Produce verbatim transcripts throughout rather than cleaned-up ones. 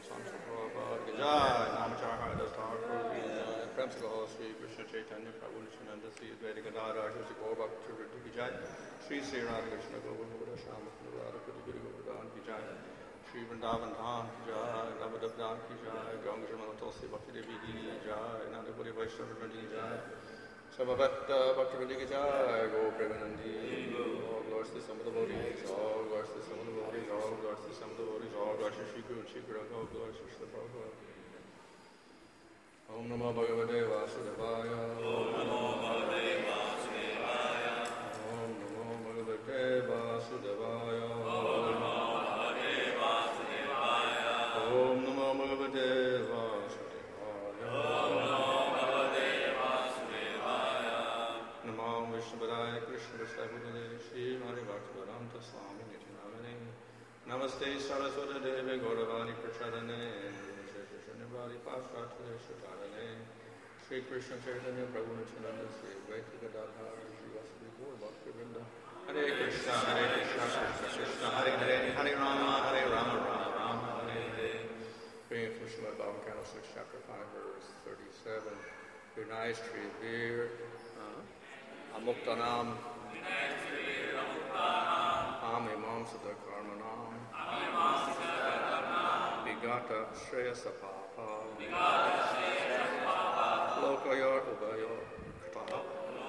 Sons of Prabhupada ki jai, Namachar Haridas Thakur ki jai, Prem se Gaho Sri Krishna Chaitanya Prabhu Nityananda Sri Advaita Gadadhar Sri Gaur Bhakta Vrinda ki jai, Sri Sri Radha Krishna Govinda Shama Radha Kudi Giri Govardhan ki jai, Sri Vrindavan Dham ki jai, Navadap Dham ki jai, Ganga Jamala Tulsi Bhakti Devi ki jai, Nanda Puri Vaishnava Vrinda ki jai, Samavata Bhakti Vrinda ki jai, Go Premanandi, all glories to some of the devotees, all glories to some of the devotees, all glories to some of the devotees, all glories to Shri Guru and Shri Guru, all glories to Shri Prabhupada. Om Namo Bhagavate Vasudevaya. Om Namo Bhagavate Vasudevaya. Om Namo Bhagavate Vasudevaya. Om Namo Bhagavate Vasudevaya. Om Namo Bhagavate Vasudevaya. Om Namo Bhagavate Vasudevaya. Namo Vishnupadaya Krishna Vishnupadaya Shri Hari Bhaktivedanta Swami Nityanamane. Namaste Saraswati Devi Gauravani Prachadane. Nirvani Pashatale Shatadane, Sri Krishna Chaitanya Prabhu Nityananda Sri Advaita Gadadhar Sri Vasudeva Gaur Bhakta Vrinda. Hare Krishna, Hare Krishna, Krishna Krishna, Hare Hare, Hare Rama, Hare Rama, Rama Rama, Hare Hare. Reading from Srimad Bhagavatam, Canto six, Chapter five, Verse thirty-seven. Vinay Shri Vir Amuktanam Ame Mam Sada Karmanam Vigata Shreyasapa Lokayor Ubayor Kataha.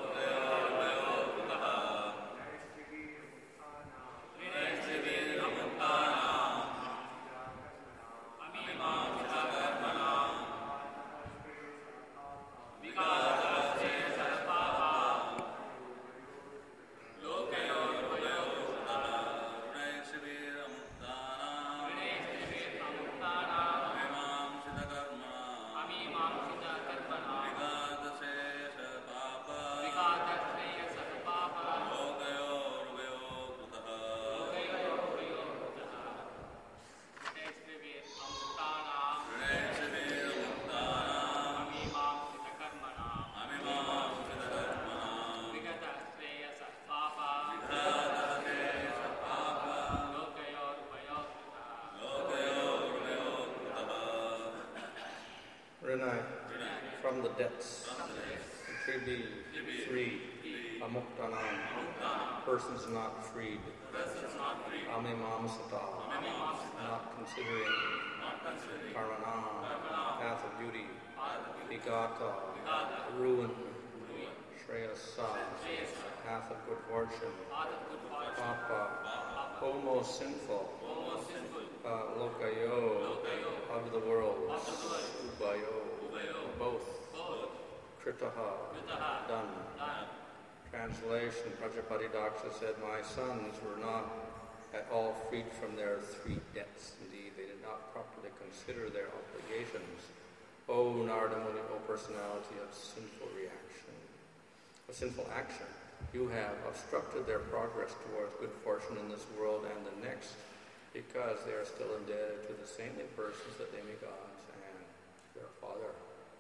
From the debts, to be free, amuktanam, persons not freed, amimam sata, not considering, karanam, path of beauty, vigata, ruin, shreyasa, path of good fortune, papa, homo sinful, uh, lokayo, of the world, ubayo, both, kritaha, done. Translation, Prajapati Daksha said, my sons were not at all freed from their three debts. Indeed, they did not properly consider their obligations. O Narada Muni, O personality of sinful reaction, of sinful action, you have obstructed their progress towards good fortune in this world and the next, because they are still indebted to the saintly persons, the demigods, and their father.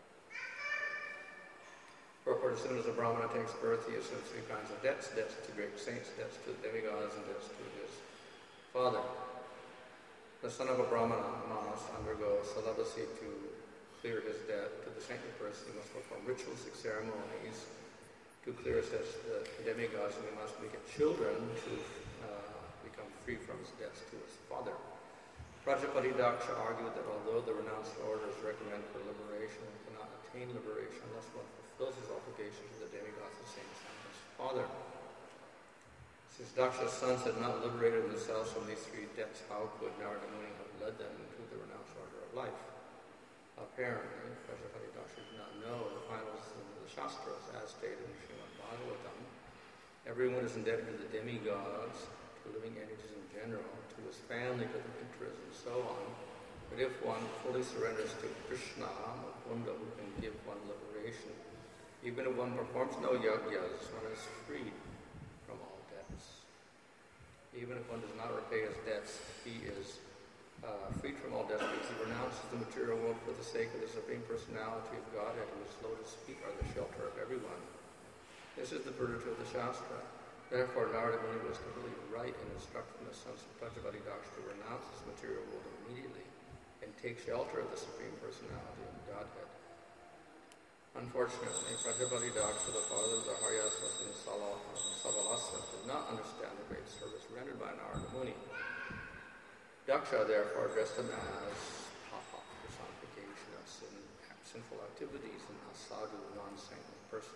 Purport, as soon as a Brahmana takes birth, he assumes three kinds of debts: debts to great saints, debts to the demigods, and debts to his father. The son of a Brahmana must undergo celibacy to clear his debt. To the saintly person, he must perform ritualistic ceremonies to clear his debts to the demigods, and he must beget children to uh, become free from his debts to his father. Prajapati Daksha argued that although the renounced orders recommend for liberation, one cannot attain liberation unless one fulfills his obligation to the demigods, the saints, and his father. Since Daksha's sons had not liberated themselves from these three debts, how could Narada Muni have led them into the renounced order of life? Apparently, Prajapati Daksha did not know the final wisdom of the Shastras, as stated in Srimad Bhagavatam. Everyone is indebted to the demigods, to living entities in general, to his family, to the Pitras, and so on. But if one fully surrenders to Krishna, Mukunda, who can give one liberation, even if one performs no yagyas, one is freed from all debts. Even if one does not repay his debts, he is uh, freed from all debts because he renounces the material world for the sake of the Supreme Personality of Godhead, whose lotus feet are the shelter of everyone. This is the verdict of the Shastra. Therefore, Narada Muni was completely right in instructing the sons of Prajapati Daksha to renounce this material world immediately. and take shelter of the Supreme Personality of Godhead. Unfortunately, Prajapati Daksha, the father of the Haryasvas and Savalasa, did not understand the great service rendered by Narada Muni. Daksha therefore addressed him as Papa, personification of sin, sinful activities, and Asadhu, non-saintly person.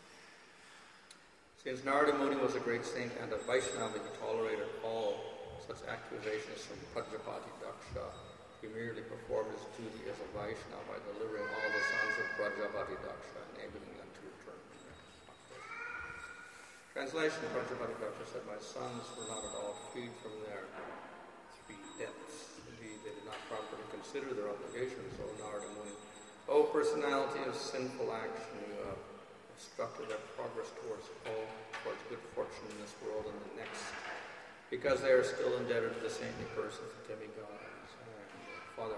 Since Narada Muni was a great saint and a Vaishnava, he tolerated all such accusations from Prajapati Daksha. He merely performed his duty as a Vaishnava by delivering all the sons of Prajapati Daksha, enabling them to return to their Translation: Prajapati Daksha said, "My sons were not at all freed from their three debts. Indeed, they did not properly consider their obligations, O Narada Muni. O personality of sinful action, you have obstructed their progress towards all, towards good fortune in this world and the next, because they are still indebted to the saintly persons of demigods and Father."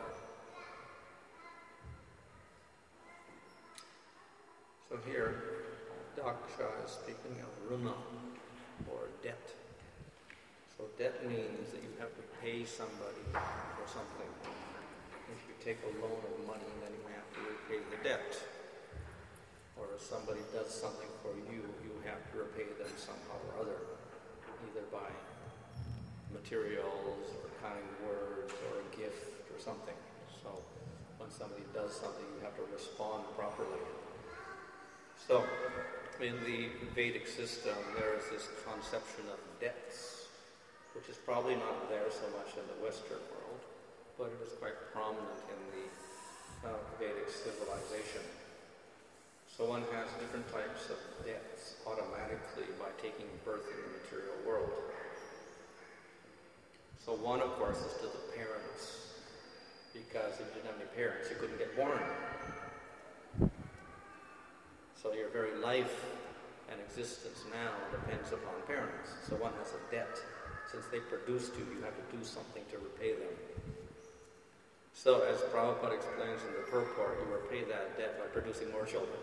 So here, Daksha is speaking of runa, or debt. So debt means that you have to pay somebody for something. If you take a loan of money, then you have to repay the debt. Or if somebody does something for you, you have to repay them somehow or other, either by materials or kind words or a gift or something. So when somebody does something, you have to respond properly. So in the Vedic system, there is this conception of debts, which is probably not there so much in the Western world, but it is quite prominent in the uh, Vedic civilization. So one has different types of debts automatically by taking birth in the material world. So one, of course, is to the parents, because if you didn't have any parents, you couldn't get born. So your very life and existence now depends upon parents. So one has a debt. Since they produced you, you have to do something to repay them. So as Prabhupada explains in the purport, you repay that debt by producing more children.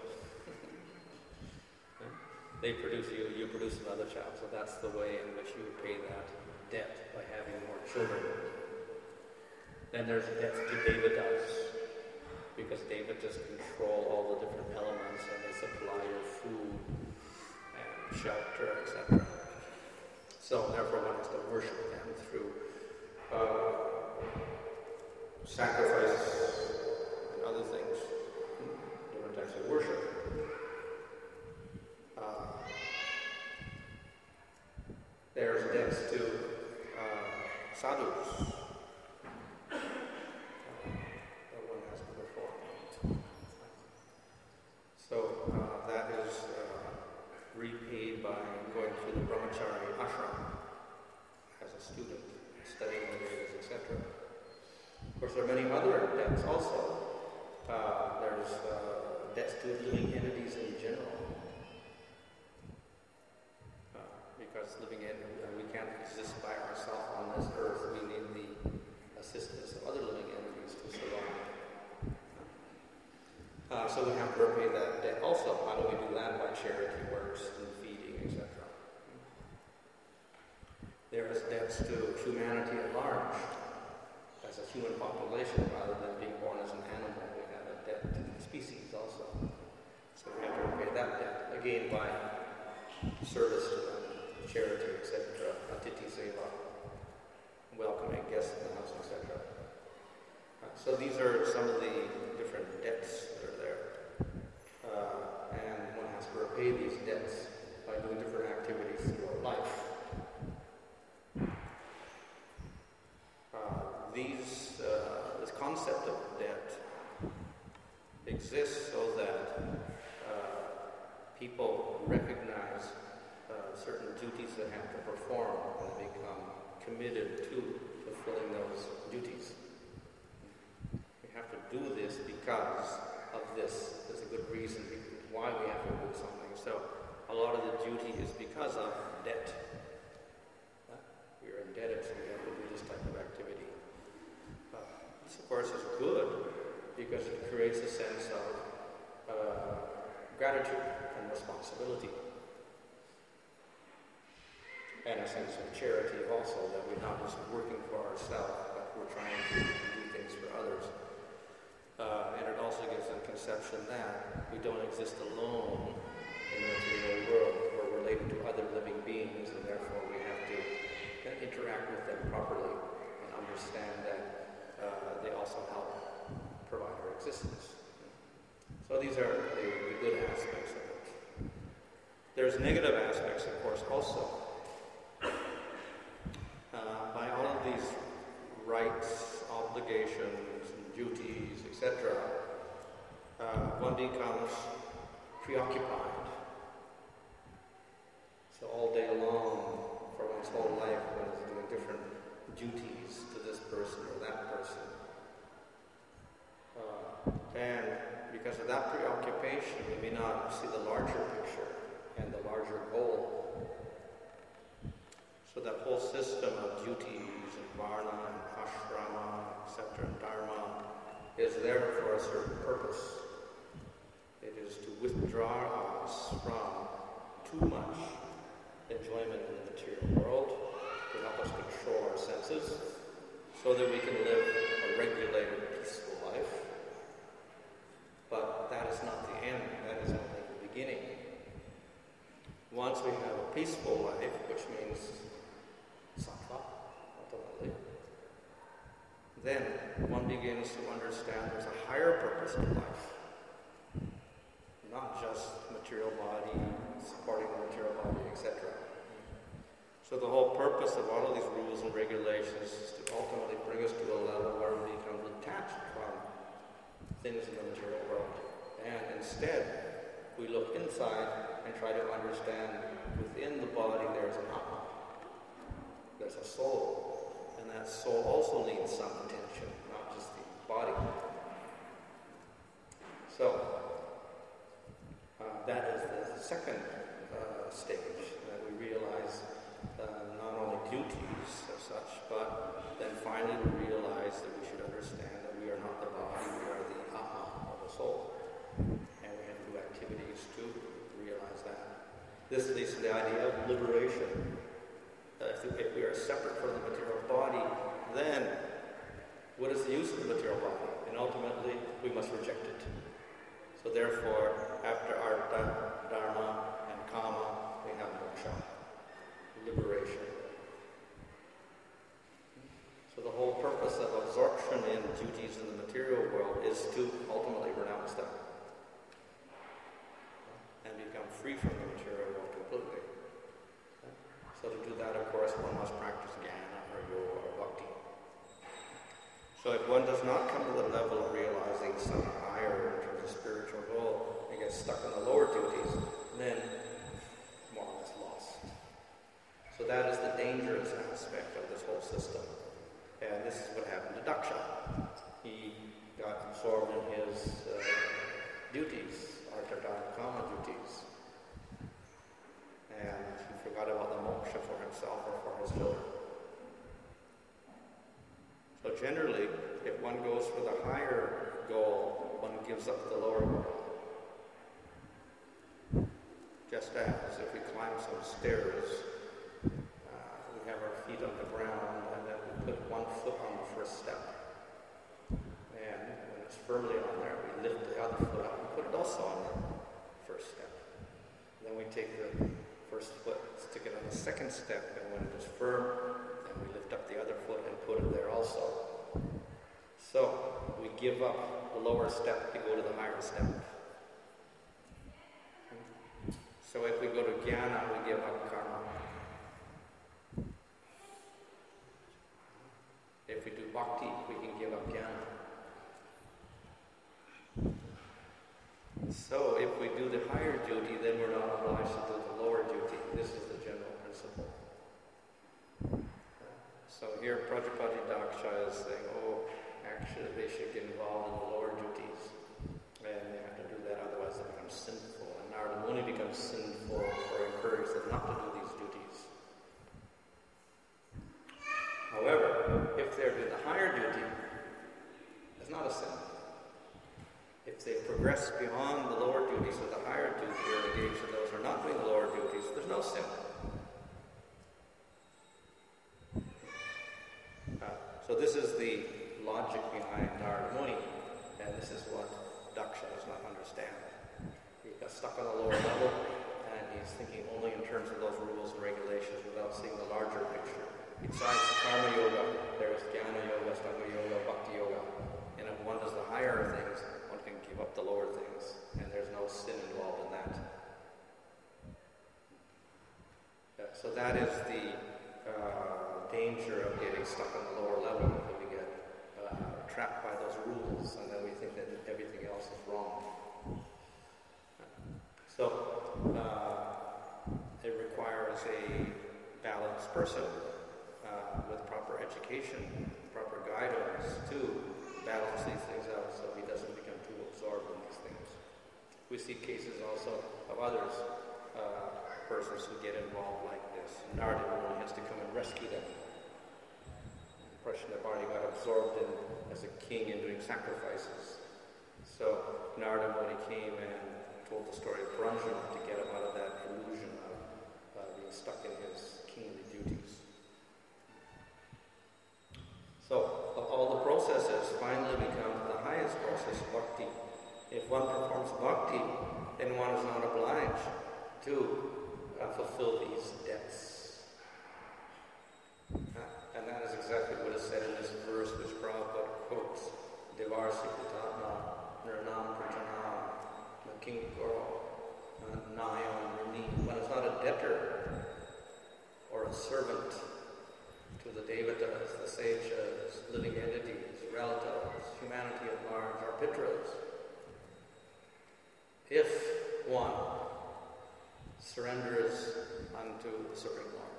They produce you, you produce another child. So that's the way in which you pay that debt, by having more children. Then there's debts to Devatas, because Devatas control all the different elements and they supply your food and shelter, et cetera. So therefore one has to worship them through uh, sacrifices and other things, different types of worship. Uh, there's debts to uh, sadhus. Uh, that one has to perform. So uh, that is uh, repaid by going through the brahmachari ashram as a student, studying the Vedas, et cetera. Of course, there are many other debts also. Uh, there's uh, debts to living entities in general. Because living in, uh, we can't exist by ourselves on this earth. We need the assistance of other living entities to survive. Uh, so we have to repay that debt also. How do we do that? By charity works and feeding, et cetera. There is debts to humanity at large. As a human population, rather than being born as an animal, we have a debt to the species also. So we have to repay that debt, again by service to them. Charity, et cetera, atiti seva, welcoming guests in the house, et cetera. Uh, so these are some of the different debts that are there. Uh, and one has to repay these debts by doing different activities throughout life. Uh, these, uh, this concept of debt exists so that uh, people recognize certain duties they have to perform and they become committed to fulfilling those duties. We have to do this because of this. There's a good reason why we have to do something. So a lot of the duty is because of debt. We are indebted, so we have to do this type of activity. Uh, this, of course, is good because it creates a sense of uh, gratitude and responsibility. And a sense of charity also, that we're not just working for ourselves, but we're trying to do things for others. Uh, and it also gives a conception that we don't exist alone in the material world. We're related to other living beings, and therefore we have to interact with them properly and understand that uh, they also help provide our existence. So these are the, the good aspects of it. There's negative aspects, of course, also. Uh, by all of these rights, obligations, and duties, et cetera, uh, one becomes preoccupied. So all day long, for one's whole life, one is doing different duties to this person or that person. Uh, and because of that preoccupation, we may not see the larger picture and the larger goal. So that whole system of duties and varna and ashrama, et cetera, and dharma is there for a certain purpose. It is to withdraw us from too much enjoyment in the material world, to help us control our senses, so that we can live a regulated, peaceful life. But that is not the end, that is only the beginning. Once we have a peaceful life, which means sattva, ultimately, then one begins to understand there's a higher purpose of life. Not just material body, supporting the material body, et cetera. So the whole purpose of all of these rules and regulations is to ultimately bring us to a level where we become detached from things in the material world. And instead, we look inside and try to understand within the body there's an atma. There's a soul. And that soul also needs some attention, not just the body. So, uh, that is the second uh, stage, that we realize uh, not only duties as such, but then finally we realize that we should understand that we are not the body, we are the atma, or the soul. And we have to do activities to realize that. This leads to the idea of liberation. Uh, if, if we are separate from the material body, then what is the use of the material body? And ultimately, we must reject it. So therefore, after artha, dharma, and kama, we have moksha, liberation. So the whole purpose of absorption in duties in the material world is to ultimately renounce them and become free from the material world completely. So to do that, of course, one must practice jnana or yoga or bhakti. So if one does not come to the level of realizing some higher in terms of spiritual goal and gets stuck in the lower duties, then more or less lost. So that is the dangerous aspect of this whole system. And this is what happened to Daksha. He got absorbed in his uh, duties, artha, dharma, kama duties. And he forgot about the moksha for himself or for his children. So generally, if one goes for the higher goal, one gives up the lower goal. Just as if we climb some stairs, uh, we have our feet on the ground, and then we put one foot on the first step. And when it's firmly on there, we lift the other foot up and put it also on the first step. And then we take the first foot, stick it on the second step, and when it is firm, then we lift up the other foot and put it there also. So, we give up the lower step to go to the higher step. So if we go to jnana, we give up karma. If we do bhakti, we can give up jnana. So if we do the higher duty, then we're not obliged to do the lower duty. This is the general principle. So here Prajapati Daksha is saying, oh, actually they should get involved in the lower duties. And they have to do that, otherwise they become sinful. And Narada Muni becomes sinful or encourages them not to do these duties. However, if they're doing the higher duty, it's not a sin. If they progress beyond the lower duties or the higher duty or engage in those who are not doing the lower duties, there's no sin. Uh, so this is the logic behind Narada Muni, and this is what Daksha does not understand. He got stuck on a lower level, and he's thinking only in terms of those rules and regulations without seeing the larger picture. Besides Karma Yoga, there is Jnana Yoga, Astanga Yoga, Bhakti Yoga, and if one does the higher things, one can give up the lower things, and there's no sin involved in that. Yeah, so that is the uh, danger of getting stuck on the lower level, that we get uh, trapped by those rules, and then we think that everything else is wrong. So, uh, it requires a balanced person uh, with proper education, proper guidance to balance these things out so he doesn't become too absorbed in these things. We see cases also of others, uh, persons who get involved like this. Narada Muni has to come and rescue them. The impression that Barney got absorbed in as a king in doing sacrifices. So Narada Muni came and told the story of Paranjana to get him out of that illusion of uh, being stuck in his kingly duties. So all the processes finally become the highest process, bhakti. If one performs bhakti, then one is not obliged to uh, fulfill these debts. Uh, and that is exactly what is said in this verse which Prabhupada quotes. Devarsi Pitatma Nirnam Pratanam Nakinkoro Nayam Rini. One is not a debtor or a servant to the devatas, the sages, living entities, relatives, humanity at large, our pitras. If one surrenders unto the Supreme Lord.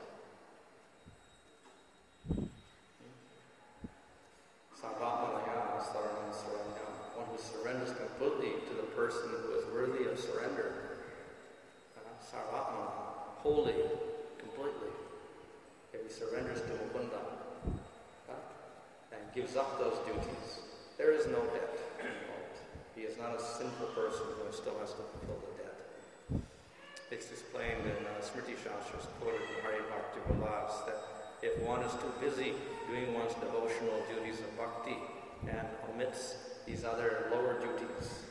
Sarvamanaya Saranam Saranyam. One who surrenders completely to the person who is worthy of surrender. Sarvatma, wholly, completely. If he surrenders to Mukunda uh, and gives up those duties, there is no debt involved. He is not a sinful person who still has to fulfill the debt. It's explained in uh, Smriti Shastras, quoted in Hari Bhakti Vilas, that if one is too busy doing one's devotional duties of bhakti and omits these other lower duties,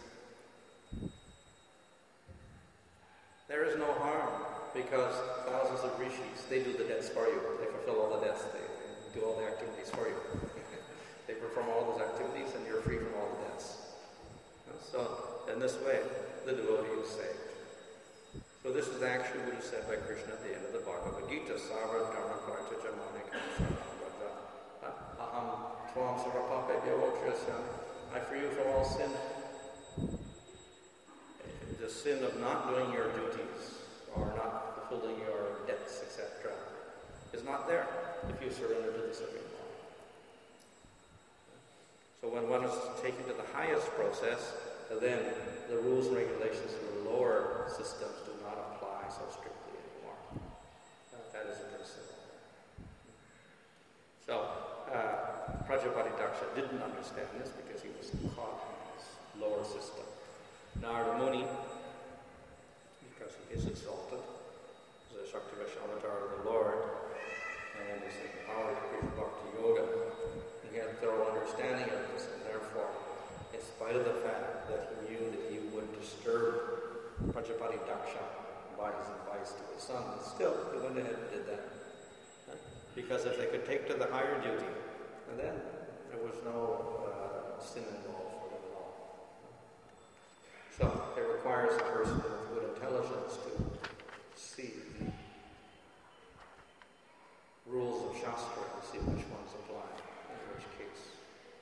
there is no harm, because thousands of rishis, they do the debts for you. They fulfill all the debts. They, they do all the activities for you. They perform all those activities and you're free from all the debts. So, in this way, the devotee is saved. So this is actually what is said by Krishna at the end of the Bhagavad Gita. Sarva dharma karta jamanika sarvabhaja. Aham tvam sarvapape vyavochasya. I free you from all sin. The sin of not doing your duties or not fulfilling your debts, et cetera, is not there if you surrender to the Supreme Lord. So when one is taken to the highest process, then the rules and regulations of the lower systems do not apply so strictly anymore. Uh, that is a principle. So uh, Prajapati Daksha didn't understand this because he was caught in this lower system. Narada Muni, because he is exalted, is a Shaktivash avatar of the Lord, and is empowered to preach Bhakti Yoga. He had thorough understanding of this, and therefore, in spite of the fact that he knew that he would disturb Prajapati Daksha by his advice to his son, still he went ahead and did that. Because if they could take to the higher duty, and then there was no uh, sin involved for them at all. So it requires a person with good intelligence to see the rules of Shastra and see which ones apply in which case.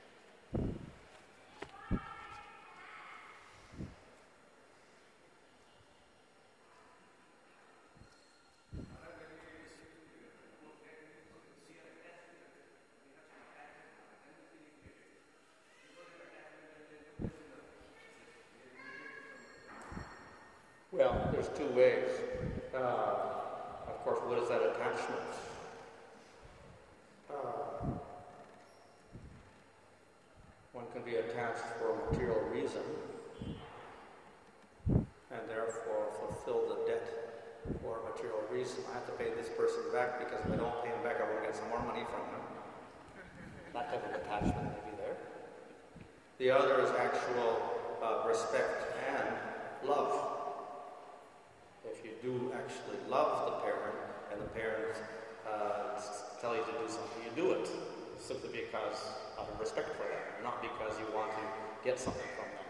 Well, there's two ways. Uh, of course, what is that attachment? Uh, one can be attached for a material reason and therefore fulfill the debt for a material reason. I have to pay this person back because if I don't pay him back, I will get some more money from him. That type of attachment may be there. The other is actual uh, respect and love. If you do actually love the parent, and the parents uh, tell you to do something, you do it simply because out of respect for them, not because you want to get something from them.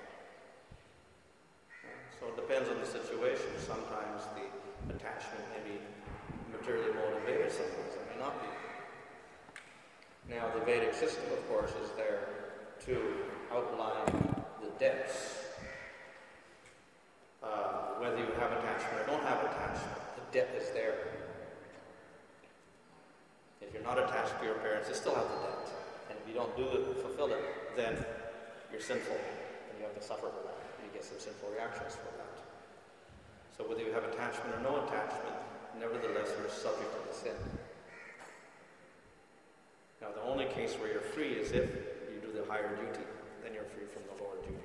So it depends on the situation. Sometimes the attachment may be materially motivated, sometimes it may not be. Now the Vedic system, of course, is there to outline the debts. Uh, whether you have attachment or don't have attachment, the debt is there. If you're not attached to your parents, you still have the debt. And if you don't do it, fulfill it, then you're sinful, and you have to suffer for that. You get some sinful reactions for that. So whether you have attachment or no attachment, nevertheless you're subject to the sin. Now the only case where you're free is if you do the higher duty, then you're free from the lower duty.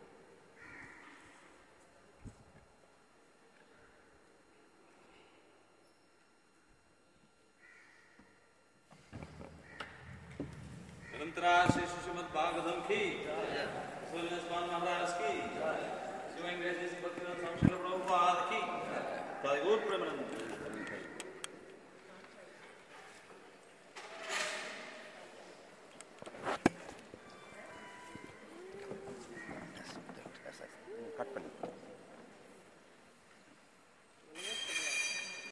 Shri Srimad Bhagavatam ki, Surya Swan Maharaj ki, Shiva English Bhakti Swami Srila Prabhupada ki, Prabhupada Premanand.